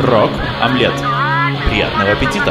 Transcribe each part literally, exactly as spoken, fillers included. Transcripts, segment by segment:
Рок-омлет. Приятного аппетита!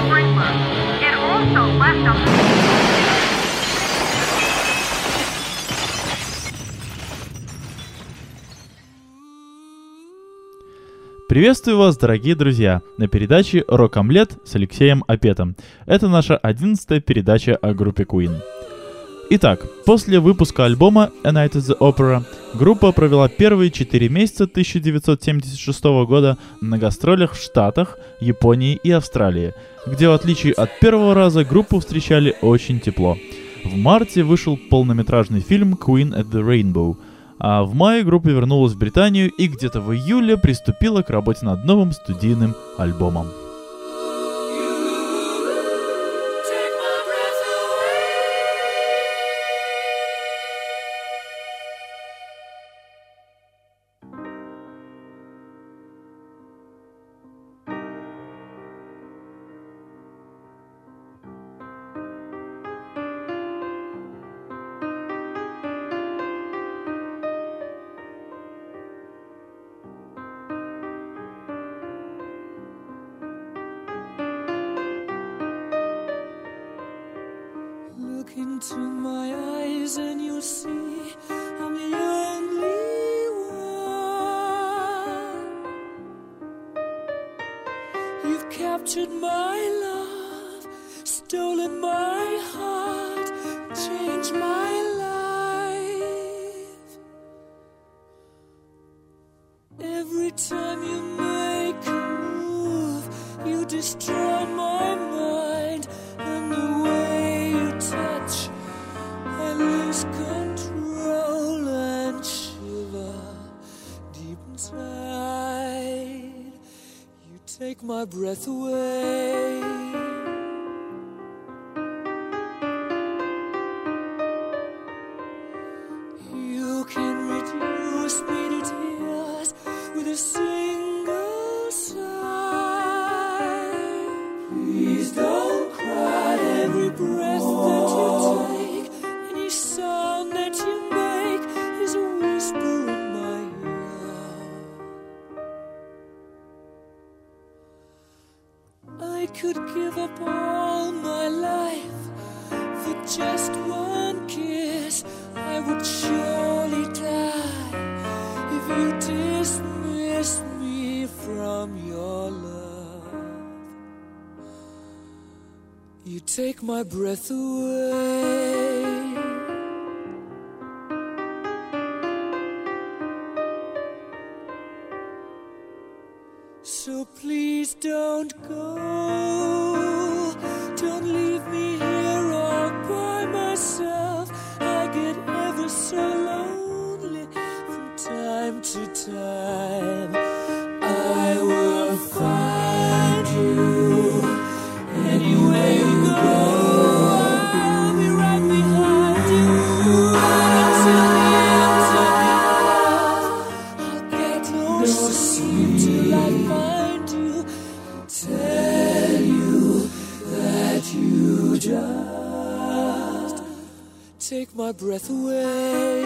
Приветствую вас, дорогие друзьа, на передаче «Рок-омлет» с Алексеем Опетом. Это наша одиннадцатая передача о группе Queen. Итак, после выпуска альбома A Night at the Opera группа провела первые четыре месяца тысяча девятьсот семьдесят шестого года на гастролях в Штатах, Японии и Австралии, где в отличие от первого раза группу встречали очень тепло. В марте вышел полнометражный фильм Queen at the Rainbow, а в мае группа вернулась в Британию и где-то в июле приступила к работе над новым студийным альбомом. Look into my eyes and you'll see I'm the only one. You've captured my love, stolen my heart, changed my life. Every time you make a move, you destroy my mind, and the way you touch, I lose control and shiver deep inside. You take my breath away. You can reduce me to tears with a single sigh. Please don't cry. Every breath that you take, any sound that you make is a whisper in my ear. I could give up all my life for just one kiss. I would surely die if you dismissed me from your love. You take my breath away. So please don't go. Don't leave me here all by myself. I get ever so lonely from time to time. I will find you anywhere you go. I'll be right behind you until the end of the earth. I'll get no sleep till I find you and tell you that you just take my breath away.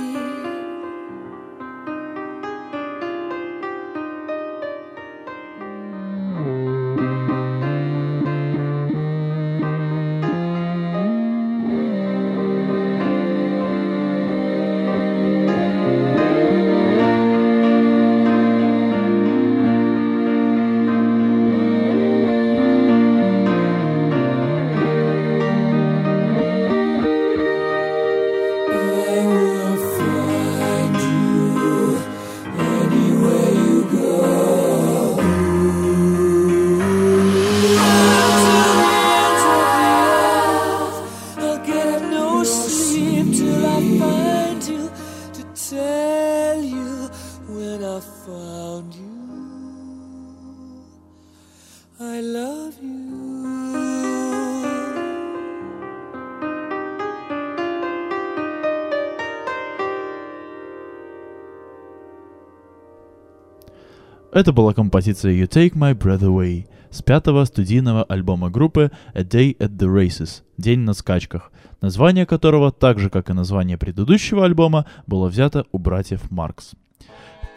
Это была композиция You Take My Breath Away с пятого студийного альбома группы A Day at the Races – День на скачках, название которого, так же как и название предыдущего альбома, было взято у братьев Маркс. В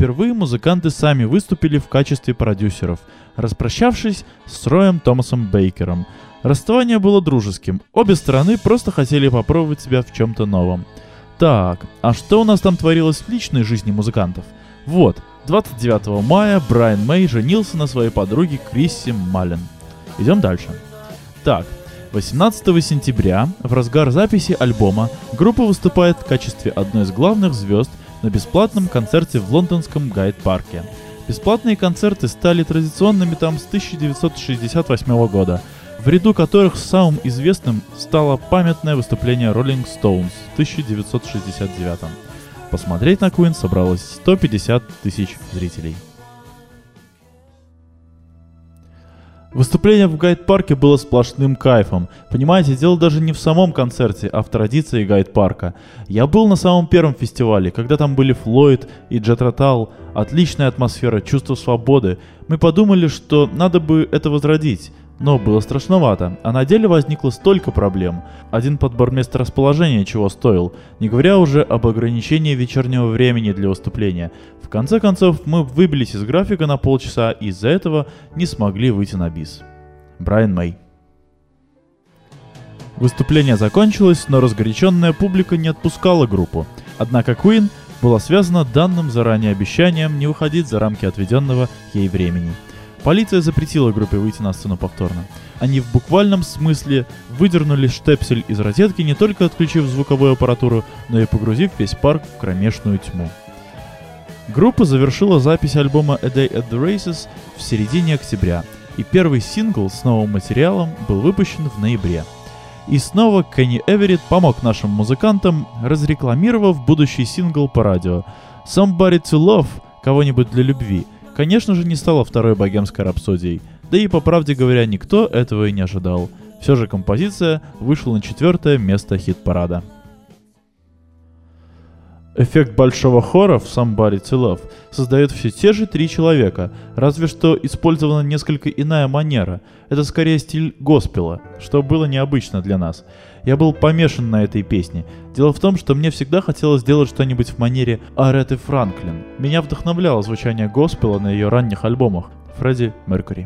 впервые музыканты сами выступили в качестве продюсеров, распрощавшись с Роем Томасом Бейкером. Расставание было дружеским, обе стороны просто хотели попробовать себя в чем-то новом. Так, а что у нас там творилось в личной жизни музыкантов? Вот, двадцать девятого мая Брайан Мэй женился на своей подруге Крисси Маллен. Идем дальше. Так, восемнадцатого сентября, в разгар записи альбома, группа выступает в качестве одной из главных звезд на бесплатном концерте в лондонском Гайд-парке. Бесплатные концерты стали традиционными там с тысяча девятьсот шестьдесят восьмого года, в ряду которых самым известным стало памятное выступление Rolling Stones в тысяча девятьсот шестьдесят девятом. Посмотреть на Queen собралось сто пятьдесят тысяч зрителей. Выступление в Гайд-парке было сплошным кайфом. Понимаете, дело даже не в самом концерте, а в традиции Гайд-парка. Я был на самом первом фестивале, когда там были Флойд и Джет Ротал. Отличная атмосфера, чувство свободы. Мы подумали, что надо бы это возродить. Но было страшновато, а на деле возникло столько проблем. Один подбор месторасположения чего стоил, не говоря уже об ограничении вечернего времени для выступления. В конце концов, мы выбились из графика на полчаса и из-за этого не смогли выйти на бис. Брайан Мэй. Выступление закончилось, но разгоряченная публика не отпускала группу. Однако Queen была связана данным заранее обещанием не выходить за рамки отведенного ей времени. Полиция запретила группе выйти на сцену повторно. Они в буквальном смысле выдернули штепсель из розетки, не только отключив звуковую аппаратуру, но и погрузив весь парк в кромешную тьму. Группа завершила запись альбома A Day at the Races в середине октября, и первый сингл с новым материалом был выпущен в ноябре. И снова Кенни Эверетт помог нашим музыкантам, разрекламировав будущий сингл по радио. Somebody to Love, кого-нибудь для любви, конечно же, не стала второй богемской рапсодией, да и, по правде говоря, никто этого и не ожидал. Все же композиция вышла на четвертое место хит-парада. Эффект большого хора в Somebody to Love создают все те же три человека, разве что использована несколько иная манера. Это скорее стиль госпела, что было необычно для нас. Я был помешан на этой песне. Дело в том, что мне всегда хотелось сделать что-нибудь в манере Ареты Франклин. Меня вдохновляло звучание госпела на ее ранних альбомах Фредди Меркьюри.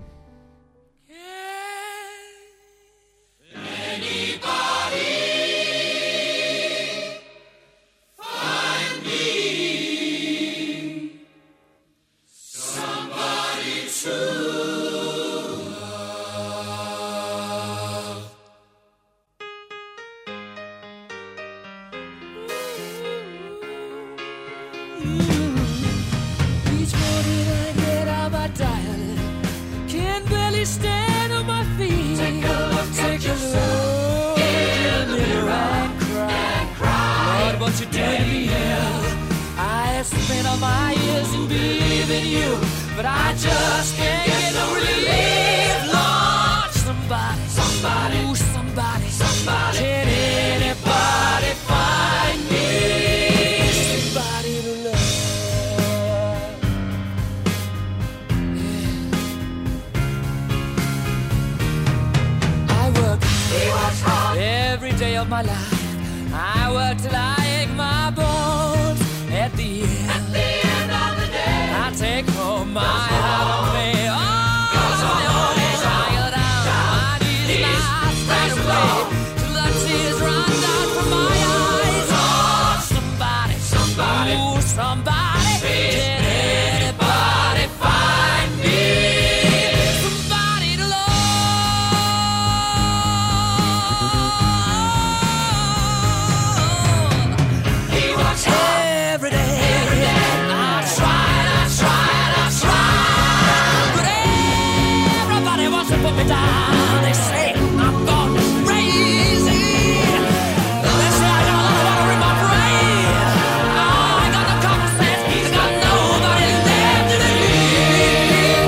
Each morning I get out my diet, can barely stand on my feet. Take a look Take at yourself in the mirror and cry. cry. Lord, what you did to me, I spent all my years in believing you, but I just can't get no relief. Lord, somebody, somebody, ooh, somebody, somebody, can anybody find me? Somebody to love. Every day of my life, I work till I ache my bones. At the end, At the end of the day, I take home my heart on me. Oh, my own, I go down, my knees lie straight away till the tears run down from my eyes. Oh, somebody, somebody, ooh, somebody, can anybody find me? Somebody to love. Every day, every day, I tried, I tried, I tried, but everybody wants to put me down. They say I'm gone crazy. They say I got a lot of water in my brain. Oh, I got no common sense. I got nobody left to believe.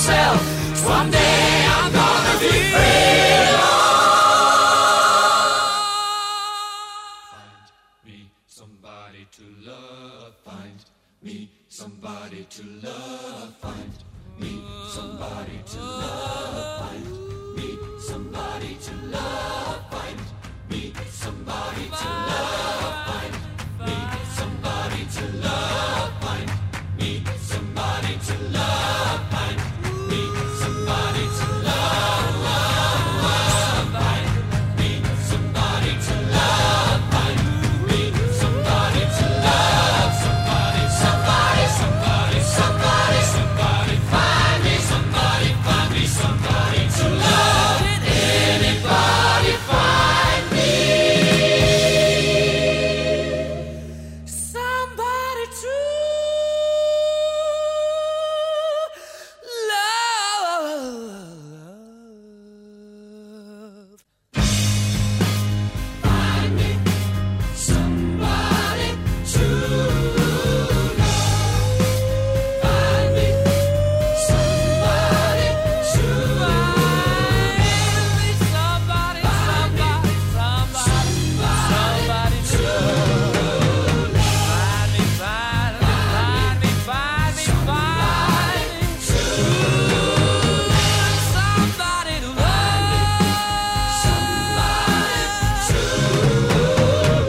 myself. Someday I'm gonna be free. Find me somebody to love. Find me somebody to love. Find me somebody to love. Find me somebody to love. Find me somebody to love. Find me somebody to love. Find me somebody to love. Find me somebody to love. Find me somebody to love. Find me somebody to love. Somebody, somebody, somebody, somebody, somebody. Find me somebody, find me somebody to love. Anybody find me somebody to love. Find me somebody to love. Find me somebody to love. Somebody, somebody, somebody, somebody to love. Find me, find me, find me, find me, find me to love. Somebody to love. Somebody to love.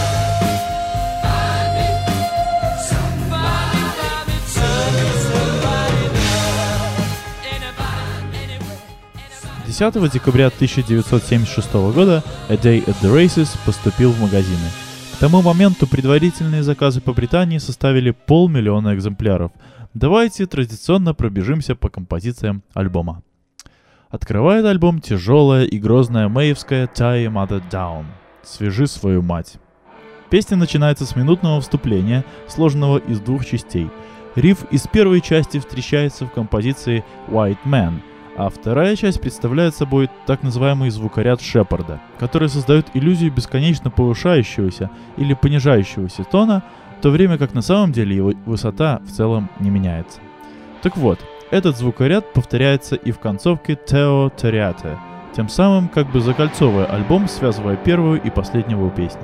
Find me somebody, find me to somebody to love. Anybody, anywhere, anybody. десятого декабря тысяча девятьсот семьдесят шестого года A Day at the Races поступил в магазины. К тому моменту предварительные заказы по Британии составили полмиллиона экземпляров. Давайте традиционно пробежимся по композициям альбома. Открывает альбом тяжелая и грозная мэйевская Tie Your Mother Down. Свяжи свою мать. Песня начинается с минутного вступления, сложенного из двух частей. Риф из первой части встречается в композиции White Man, а вторая часть представляет собой так называемый звукоряд Шепарда, который создает иллюзию бесконечно повышающегося или понижающегося тона, в то время как на самом деле его высота в целом не меняется. Так вот, этот звукоряд повторяется и в концовке Teo Toriate, тем самым как бы закольцовывая альбом, связывая первую и последнюю песню.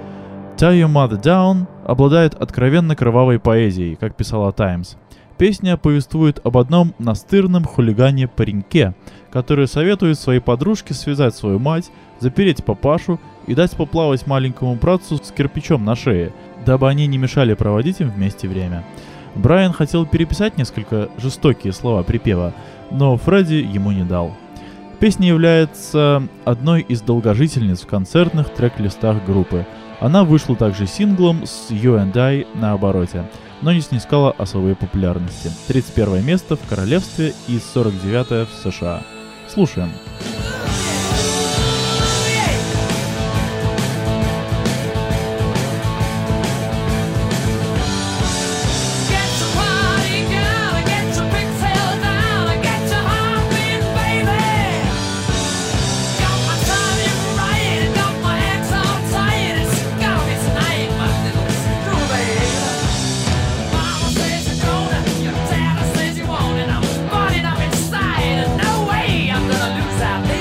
Tie Your Mother Down обладает откровенно кровавой поэзией, как писала Times. Песня повествует об одном настырном хулигане-пареньке, который советует своей подружке связать свою мать, запереть папашу и дать поплавать маленькому братцу с кирпичом на шее, дабы они не мешали проводить им вместе время. Брайан хотел переписать несколько жестокие слова припева, но Фредди ему не дал. Песня является одной из долгожительниц в концертных трек-листах группы. Она вышла также синглом с You and I на обороте, но не снискала особой популярности. тридцать первое место в королевстве и сорок девятое в США. Слушаем. Out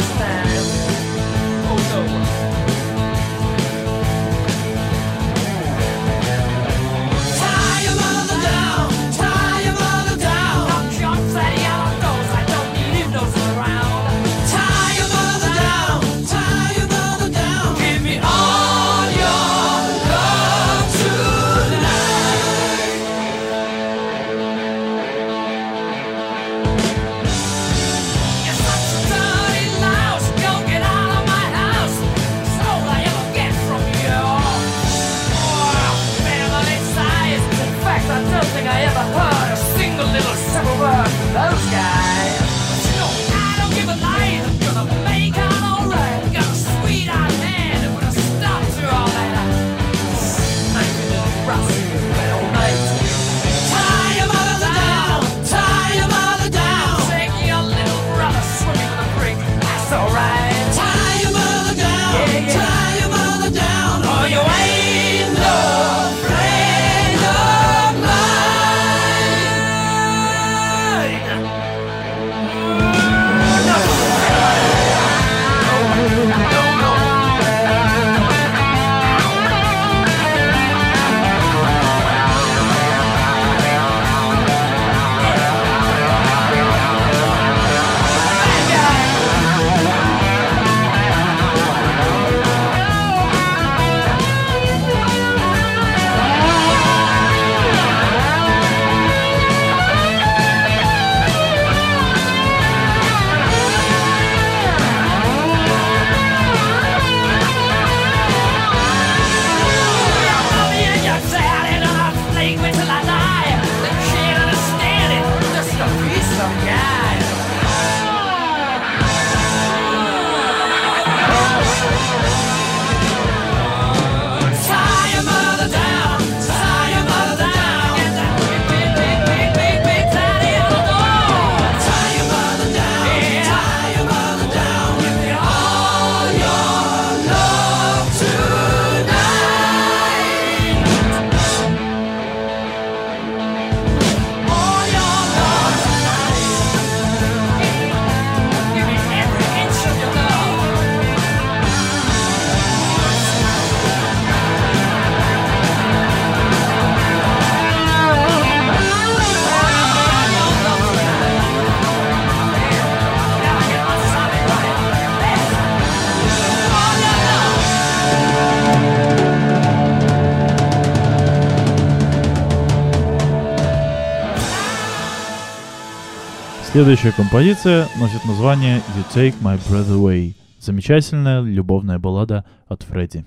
Следующая композиция носит название «You Take My Breath Away». Замечательная любовная баллада от Фредди.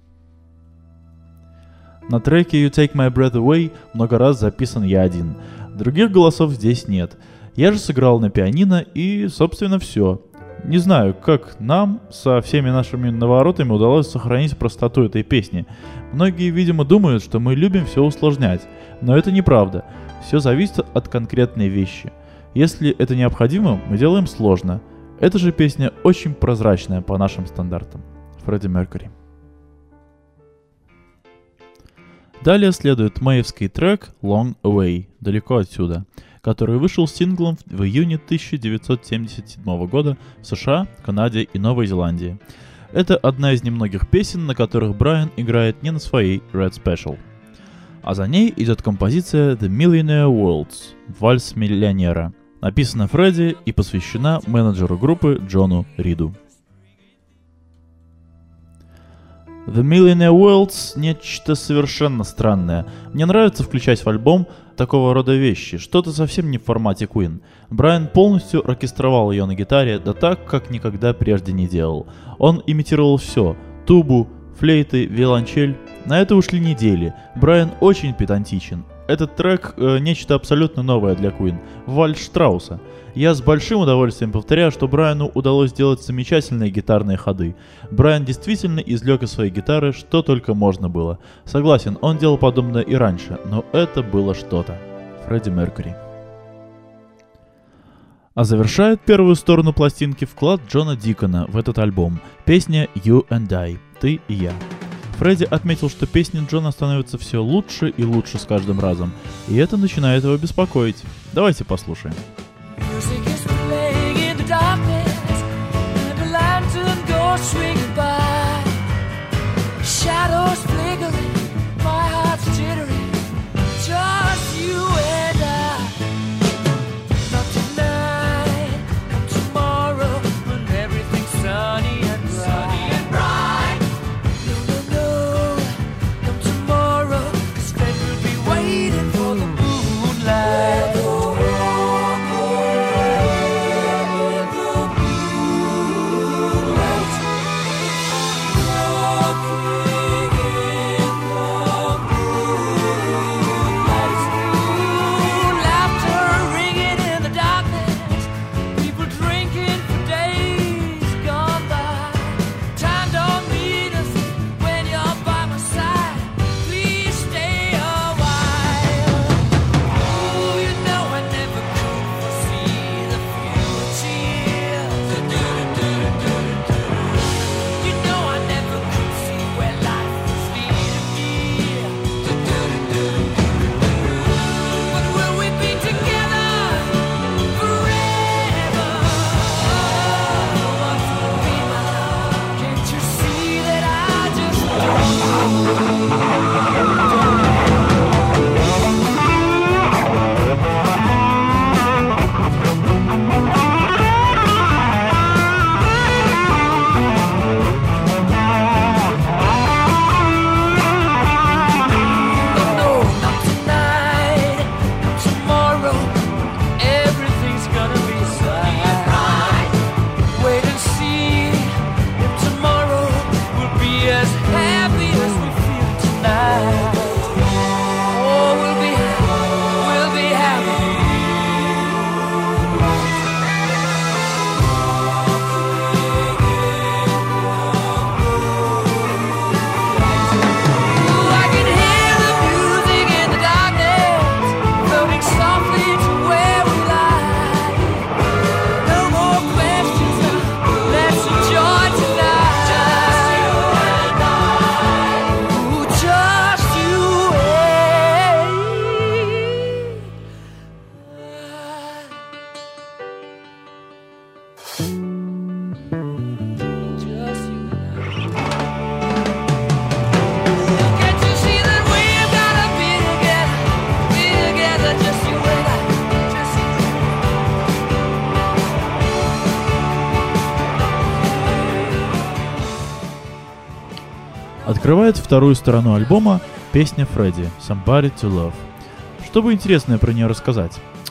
На треке «You Take My Breath Away» много раз записан я один. Других голосов здесь нет. Я же сыграл на пианино и, собственно, все. Не знаю, как нам со всеми нашими наворотами удалось сохранить простоту этой песни. Многие, видимо, думают, что мы любим все усложнять. Но это неправда. Все зависит от конкретной вещи. Если это необходимо, мы делаем сложно. Эта же песня очень прозрачная по нашим стандартам. Фредди Меркьюри. Далее следует мэйевский трек «Long Away» — «Далеко отсюда», который вышел синглом в июне тысяча девятьсот семьдесят седьмого года в США, Канаде и Новой Зеландии. Это одна из немногих песен, на которых Брайан играет не на своей Red Special. А за ней идет композиция «The Millionaire Waltz» — «Вальс миллионера», написана Фредди и посвящена менеджеру группы Джону Риду. The Millionaire Waltz — нечто совершенно странное. Мне нравится включать в альбом такого рода вещи, что-то совсем не в формате Queen. Брайан полностью оркестровал ее на гитаре, да так, как никогда прежде не делал. Он имитировал все — тубу, флейты, виолончель. На это ушли недели. Брайан очень педантичен. Этот трек э, нечто абсолютно новое для Queen. Вальс Штрауса. Я с большим удовольствием повторяю, что Брайану удалось сделать замечательные гитарные ходы. Брайан действительно извлек из своей гитары что только можно было. Согласен, он делал подобное и раньше, но это было что-то. Фредди Меркьюри. А завершает первую сторону пластинки вклад Джона Дикона в этот альбом. Песня «You and I» — «Ты и я». Фредди отметил, что песни Джона становятся все лучше и лучше с каждым разом, и это начинает его беспокоить. Давайте послушаем. Открывает вторую сторону альбома песня Фредди «Somebody to Love». Что бы интересное про нее рассказать?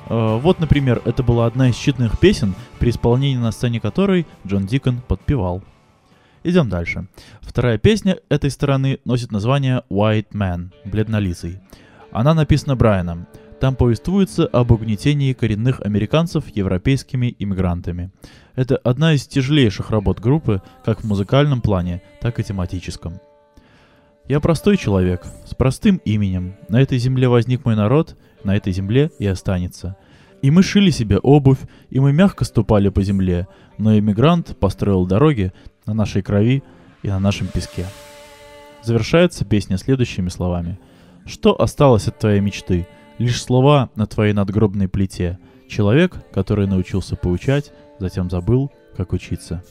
Э, вот, например, это была одна из читанных песен, при исполнении на сцене которой Джон Дикон подпевал. Идем дальше. Вторая песня этой стороны носит название «White Man» — «Бледнолицый». Она написана Брайаном. Там повествуется об угнетении коренных американцев европейскими иммигрантами. Это одна из тяжелейших работ группы, как в музыкальном плане, так и тематическом. «Я простой человек, с простым именем. На этой земле возник мой народ, на этой земле и останется. И мы шили себе обувь, и мы мягко ступали по земле, но иммигрант построил дороги на нашей крови и на нашем песке». Завершается песня следующими словами. «Что осталось от твоей мечты? Лишь слова на твоей надгробной плите. Человек, который научился поучать, затем забыл, как учиться».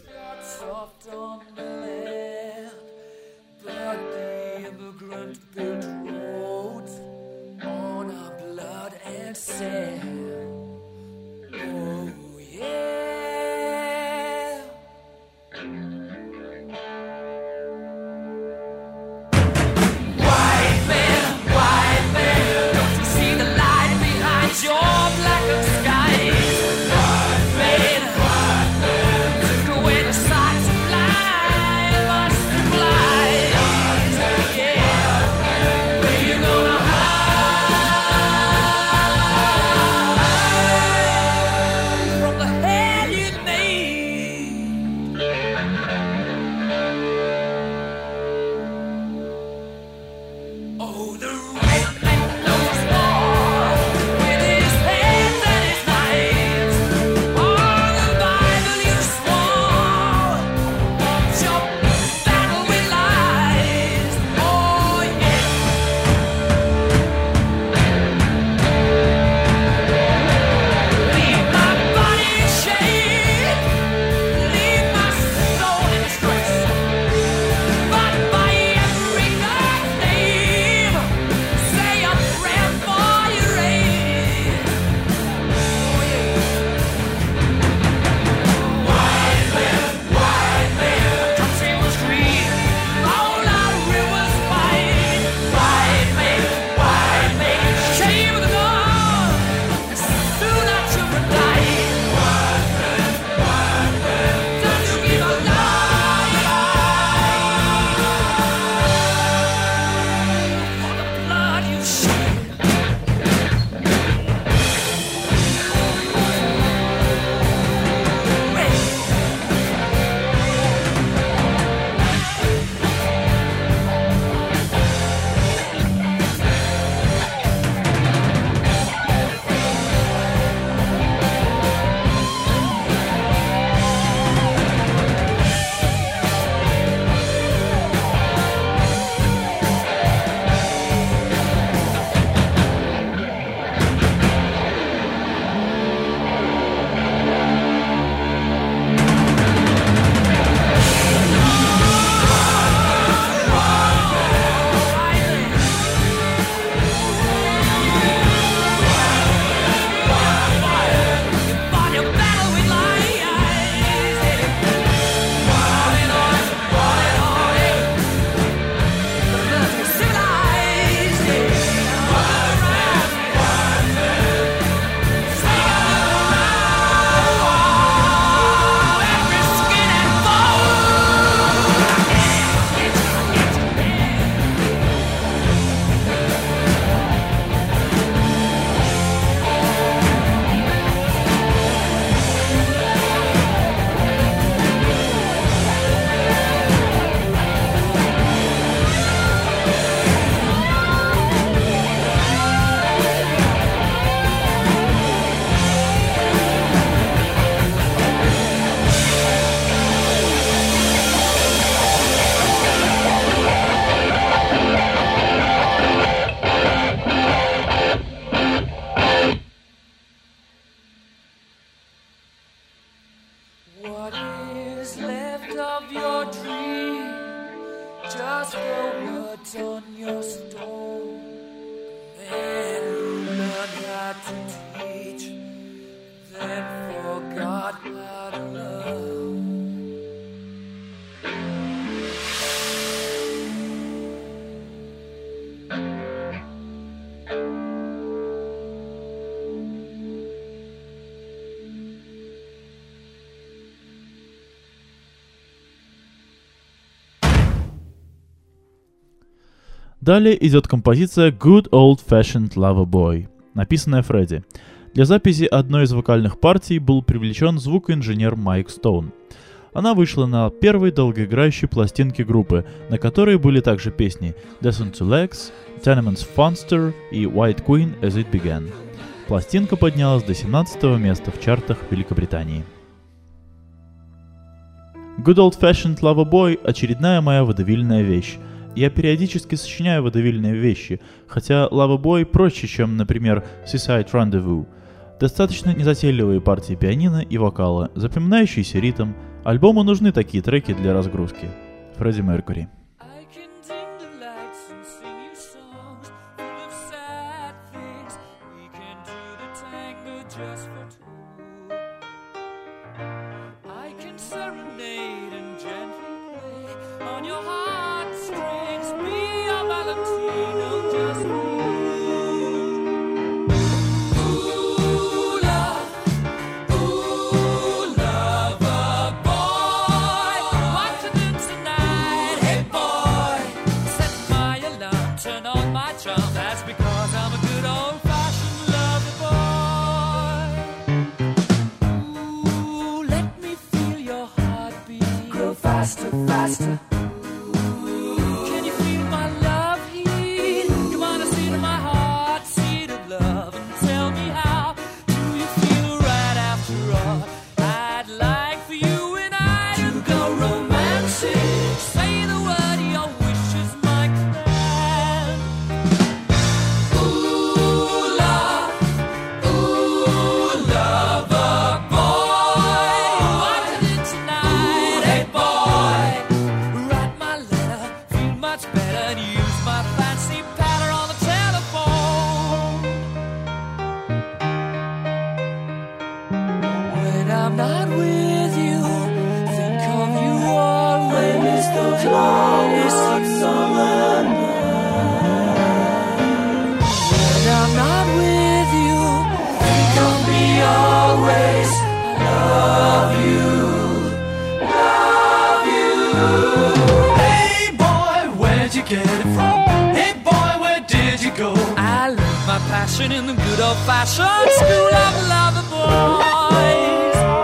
just the words on your stone. Man who learned how to teach, then forgot how to love. Далее идет композиция Good Old Fashioned Lover Boy, написанная Фредди. Для записи одной из вокальных партий был привлечен звукоинженер Майк Стоун. Она вышла на первой долгоиграющей пластинке группы, на которой были также песни Descent to Legs, Tenement's Funster и White Queen As It Began. Пластинка поднялась до семнадцатого места в чартах Великобритании. Good Old Fashioned Lover Boy – очередная моя водевильная вещь. Я периодически сочиняю водевильные вещи, хотя Lover Boy проще, чем, например, Seaside Rendezvous. Достаточно незатейливые партии пианино и вокала, запоминающийся ритм. Альбому нужны такие треки для разгрузки. Фредди Меркьюри. Faster, faster. Can you feel my love heat? Come on and see to my heart, seat of love, and tell me how do you feel right after all? I'd like for you and I to go romantic. Say the word, your wish is my command. Ooh, love, ooh, lover boy, what you did tonight, hey boy. I'm not with you, think of you always, those long hot summer nights. When I'm not with you, think of me always, love you, love you. Hey boy, where'd you get it from? Hey boy, where did you go? I learned my passion in the good old-fashioned school of lover boys.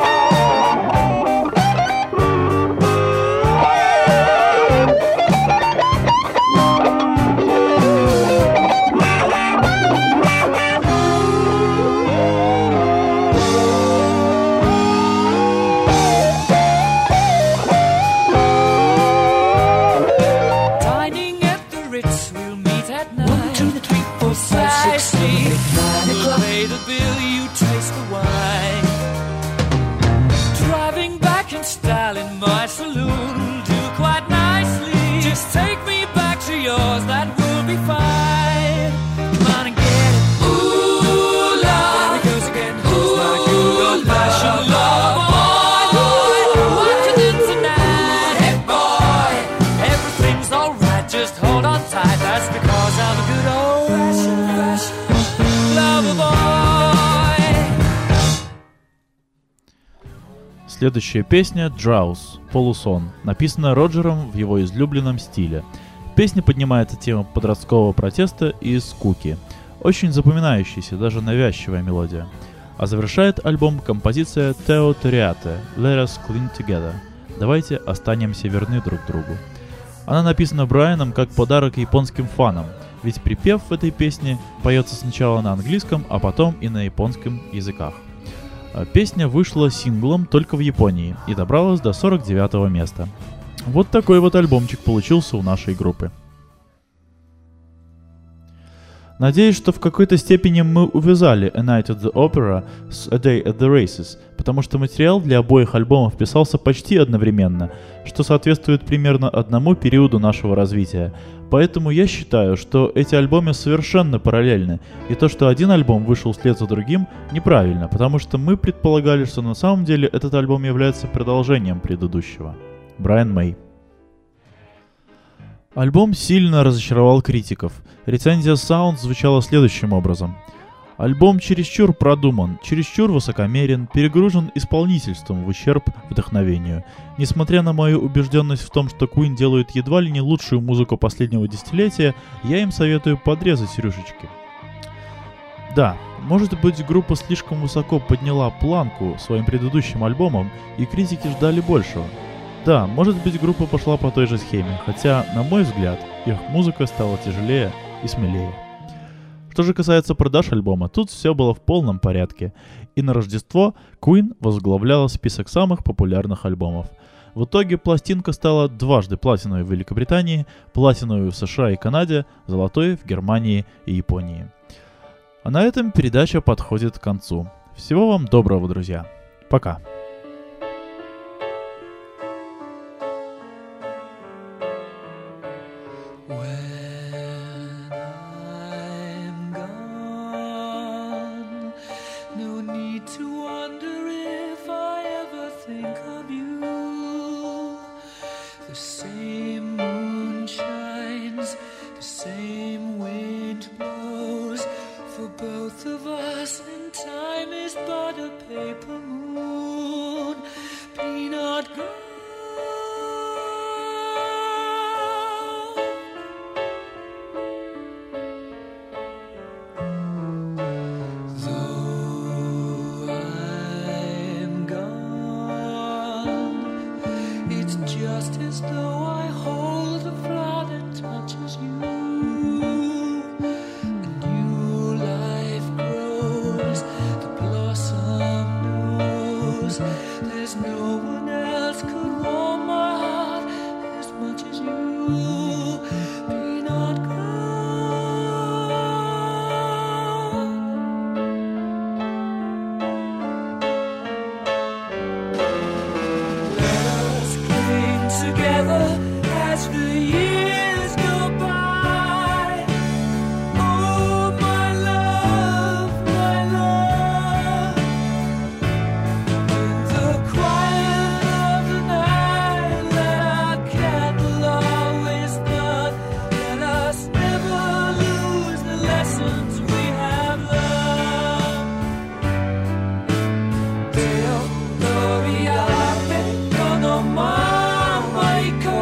Следующая песня «Drowse» – «Полусон», написана Роджером в его излюбленном стиле. В песне поднимается тема подросткового протеста и скуки. Очень запоминающаяся, даже навязчивая мелодия. А завершает альбом композиция «Teo Toriate» «Let us cling together» – «Давайте останемся верны друг другу». Она написана Брайаном как подарок японским фанам, ведь припев в этой песне поется сначала на английском, а потом и на японском языках. Песня вышла синглом только в Японии и добралась до сорок девятого места. Вот такой вот альбомчик получился у нашей группы. Надеюсь, что в какой-то степени мы увязали A Night at the Opera с A Day at the Races, потому что материал для обоих альбомов писался почти одновременно, что соответствует примерно одному периоду нашего развития. Поэтому я считаю, что эти альбомы совершенно параллельны, и то, что один альбом вышел вслед за другим, неправильно, потому что мы предполагали, что на самом деле этот альбом является продолжением предыдущего. Брайан Мэй. Альбом сильно разочаровал критиков. Рецензия Sound звучала следующим образом. Альбом чересчур продуман, чересчур высокомерен, перегружен исполнительством в ущерб вдохновению. Несмотря на мою убежденность в том, что Queen делают едва ли не лучшую музыку последнего десятилетия, я им советую подрезать рюшечки. Да, может быть, группа слишком высоко подняла планку своим предыдущим альбомом, и критики ждали большего. Да, может быть, группа пошла по той же схеме, хотя, на мой взгляд, их музыка стала тяжелее и смелее. Что же касается продаж альбома, тут все было в полном порядке, и на Рождество Queen возглавляла список самых популярных альбомов. В итоге пластинка стала дважды платиновой в Великобритании, платиновой в США и Канаде, золотой в Германии и Японии. А на этом передача подходит к концу. Всего вам доброго, друзья. Пока. The same moon shines, the same wind blows for both of us, and time is but a paper moon, peanut girl. Though I'm gone, it's just as though I hold the flower that touches you. A new life grows, the blossom knows there's no one else could warm my heart as much as you, peanut girl. Let us cling together as the years go by. Oh, my love, my love. In the quiet of the night, let our candle always burn. Let us never lose the lessons we have learned. Till gloria vengono mamaico.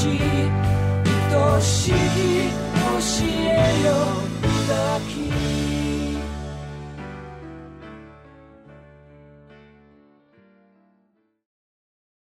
Shiki, Oshie, yo, Taki.